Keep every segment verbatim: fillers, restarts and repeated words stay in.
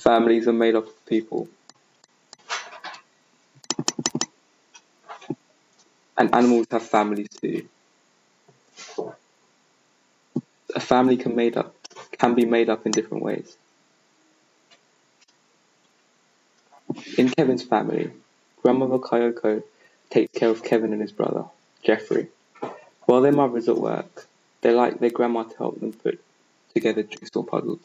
Families are made up of people, and animals have families too. A family can made up can be made up in different ways. In Kevin's family, grandmother Kyoko takes care of Kevin and his brother, Jeffrey. While their mother is at work, they like their grandma to help them put together jigsaw puzzles.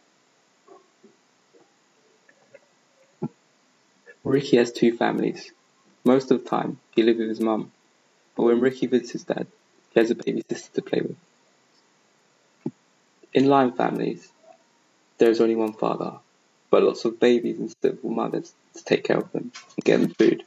Ricky has two families. Most of the time, he lives with his mum, but when Ricky visits his dad, he has a baby sister to play with. In lion families, there is only one father, but lots of babies and stable mothers to take care of them and get them food.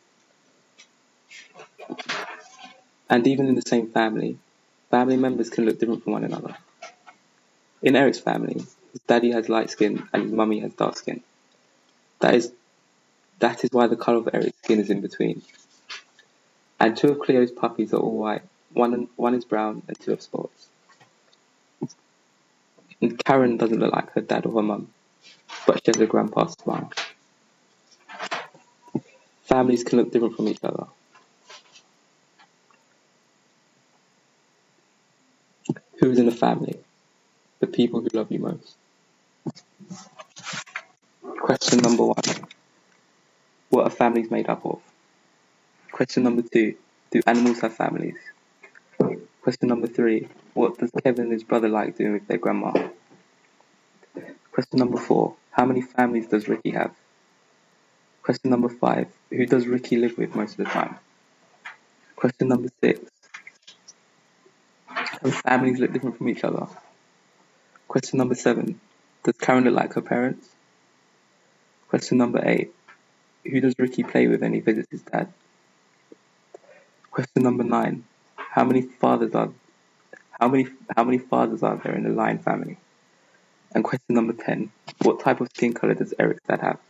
And even in the same family, family members can look different from one another. In Eric's family, his daddy has light skin and his mummy has dark skin. That is that is why the colour of Eric's skin is in between. And two of Cleo's puppies are all white. One one is brown and two have spots. And Karen doesn't look like her dad or her mum, but she has a grandpa's smile. Families can look different from each other. Who is in a family? The people who love you most. Question number one. What are families made up of? Question number two. Do animals have families? Question number three. What does Kevin and his brother like doing with their grandma? Question number four. How many families does Ricky have? Question number five. Who does Ricky live with most of the time? Question number six. Can families look different from each other? Question number seven. Does Karen look like her parents? Question number eight. Who does Ricky play with when he visits his dad? Question number nine. How many fathers are how many how many fathers are there in the lion family? And question number ten. What type of skin colour does Eric's dad have?